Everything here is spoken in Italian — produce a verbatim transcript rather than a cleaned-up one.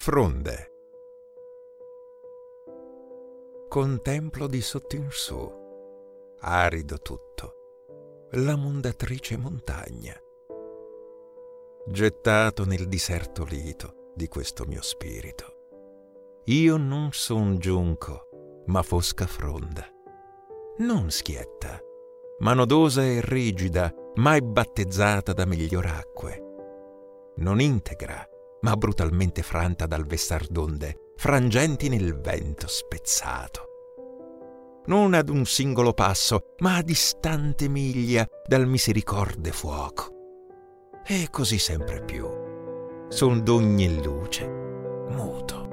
fronde. Contemplo di sotto in su, arido tutto, la mondatrice montagna. Gettato nel diserto lito di questo mio spirito, io non son giunco, ma fosca fronda, non schietta, ma nodosa e rigida, mai battezzata da miglior acque, non integra, ma brutalmente franta dal vessar d'onde, frangenti nel vento spezzato. Non ad un singolo passo, ma a distante miglia dal misericorde fuoco. E così sempre più, son d'ogni luce, muto.